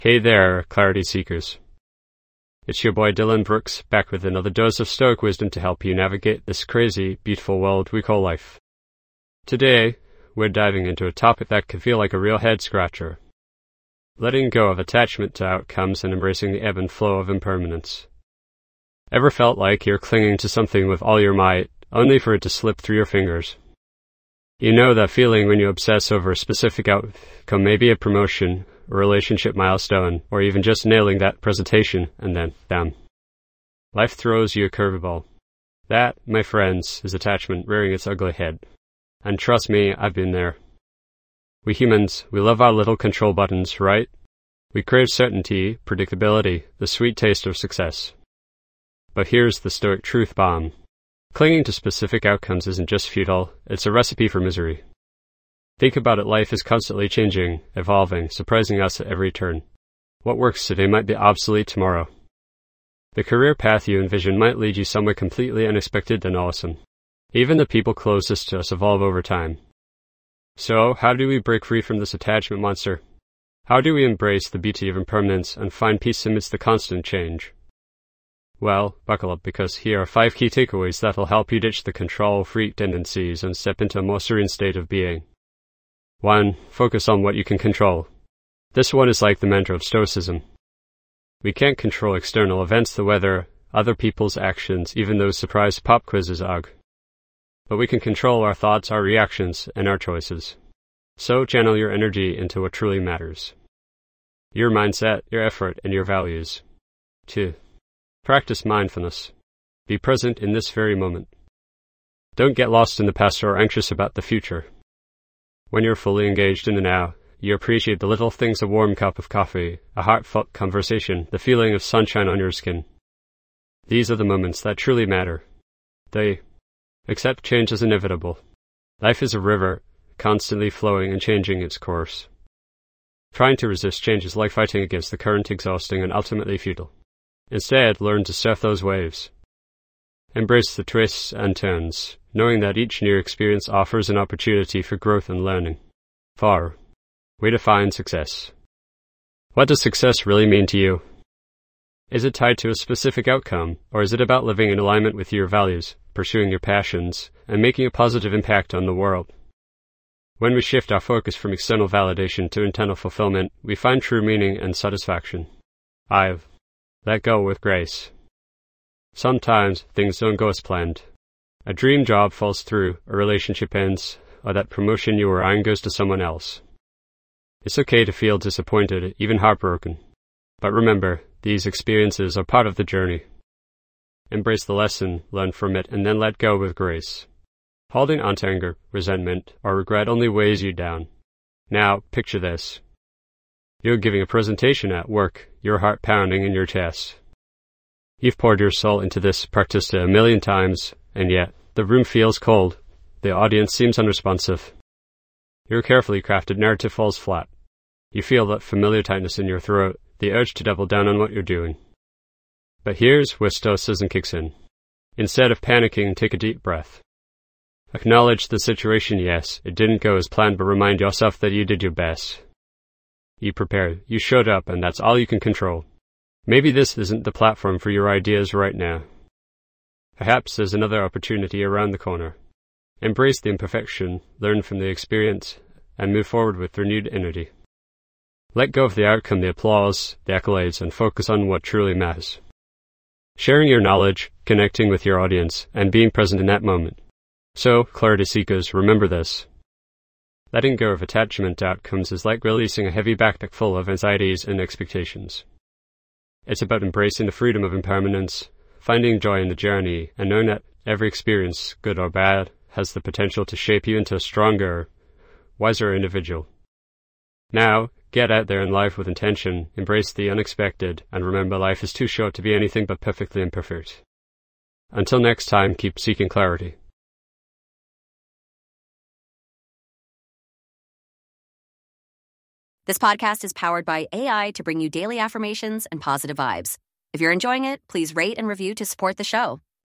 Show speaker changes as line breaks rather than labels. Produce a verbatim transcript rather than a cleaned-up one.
Hey there, Clarity Seekers. It's your boy Dylan Brooks, back with another dose of Stoic wisdom to help you navigate this crazy, beautiful world we call life. Today, we're diving into a topic that can feel like a real head-scratcher. Letting go of attachment to outcomes and embracing the ebb and flow of impermanence. Ever felt like you're clinging to something with all your might, only for it to slip through your fingers? You know that feeling when you obsess over a specific outcome, maybe a promotion, a relationship milestone, or even just nailing that presentation, and then, bam. Life throws you a curveball. That, my friends, is attachment rearing its ugly head. And trust me, I've been there. We humans, we love our little control buttons, right? We crave certainty, predictability, the sweet taste of success. But here's the Stoic truth bomb. Clinging to specific outcomes isn't just futile, it's a recipe for misery. Think about it, life is constantly changing, evolving, surprising us at every turn. What works today might be obsolete tomorrow. The career path you envision might lead you somewhere completely unexpected and awesome. Even the people closest to us evolve over time. So, how do we break free from this attachment monster? How do we embrace the beauty of impermanence and find peace amidst the constant change? Well, buckle up, because here are five key takeaways that'll help you ditch the control freak tendencies and step into a more serene state of being. one. Focus on what you can control. This one is like the mantra of Stoicism. We can't control external events, the weather, other people's actions, even those surprise pop quizzes, ugh. But we can control our thoughts, our reactions, and our choices. So channel your energy into what truly matters. Your mindset, your effort, and your values. two. Practice mindfulness. Be present in this very moment. Don't get lost in the past or anxious about the future. When you're fully engaged in the now, you appreciate the little things: a warm cup of coffee, a heartfelt conversation, the feeling of sunshine on your skin. These are the moments that truly matter. They accept change as inevitable. Life is a river, constantly flowing and changing its course. Trying to resist change is like fighting against the current, exhausting and ultimately futile. Instead, learn to surf those waves. Embrace the twists and turns, knowing that each new experience offers an opportunity for growth and learning. four. Way to find success. What does success really mean to you? Is it tied to a specific outcome, or is it about living in alignment with your values, pursuing your passions, and making a positive impact on the world? When we shift our focus from external validation to internal fulfillment, we find true meaning and satisfaction. five. Let go with grace. Sometimes things don't go as planned. A dream job falls through, a relationship ends, or that promotion you were eyeing goes to someone else. It's okay to feel disappointed, even heartbroken. But remember, these experiences are part of the journey. Embrace the lesson, learn from it, and then let go with grace. Holding on to anger, resentment, or regret only weighs you down. Now, picture this. You're giving a presentation at work, your heart pounding in your chest. You've poured your soul into this, practiced it a million times, and yet, the room feels cold. The audience seems unresponsive. Your carefully crafted narrative falls flat. You feel that familiar tightness in your throat, the urge to double down on what you're doing. But here's where Stoicism kicks in. Instead of panicking, take a deep breath. Acknowledge the situation. Yes, it didn't go as planned, but remind yourself that you did your best. You prepared, you showed up, and that's all you can control. Maybe this isn't the platform for your ideas right now. Perhaps there's another opportunity around the corner. Embrace the imperfection, learn from the experience, and move forward with renewed energy. Let go of the outcome, the applause, the accolades, and focus on what truly matters. Sharing your knowledge, connecting with your audience, and being present in that moment. So, Clarity Seekers, remember this. Letting go of attachment to outcomes is like releasing a heavy backpack full of anxieties and expectations. It's about embracing the freedom of impermanence, finding joy in the journey, and knowing that every experience, good or bad, has the potential to shape you into a stronger, wiser individual. Now, get out there in life with intention, embrace the unexpected, and remember life is too short to be anything but perfectly imperfect. Until next time, keep seeking clarity.
This podcast is powered by A I to bring you daily affirmations and positive vibes. If you're enjoying it, please rate and review to support the show.